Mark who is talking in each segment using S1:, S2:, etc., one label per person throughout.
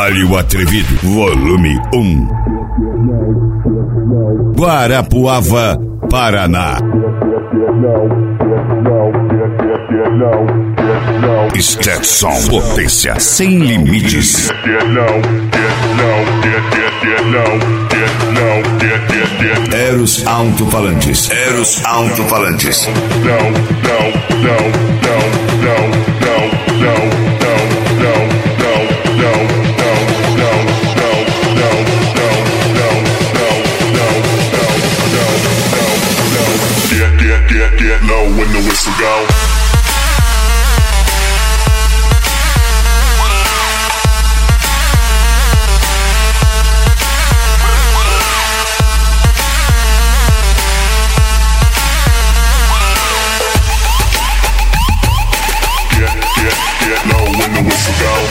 S1: Palio Atrevido, volume 1. Guarapuava, Paraná. Stetson, potência sem limites. Eros alto-falantes. Eros alto-falantes.
S2: Get low when the whistle go. Get low when the whistle go.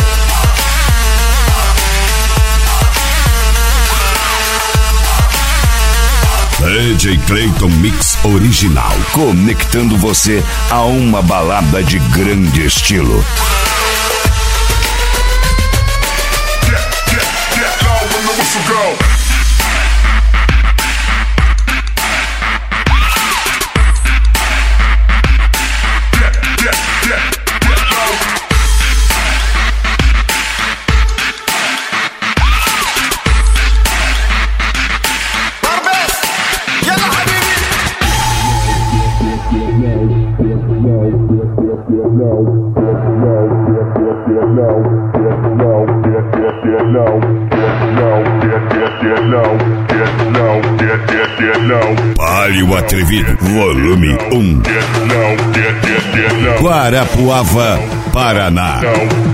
S1: DJ Clayton Mix original, conectando você a uma balada de grande estilo.
S2: Get low when the whistle go.
S1: Palio Atrevido, volume 1. Guarapuava, Paraná.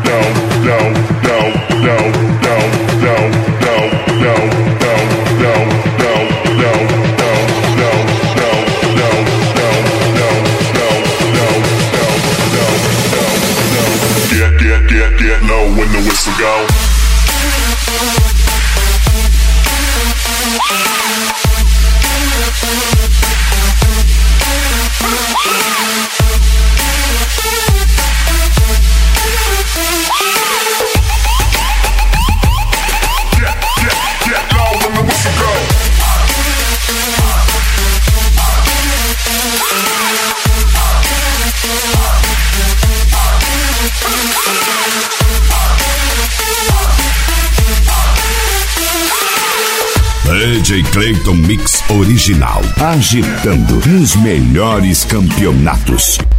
S2: Get low when the whistle go. Get low when the whistle go.
S1: DJ Clayton Mix original, agitando nos melhores campeonatos.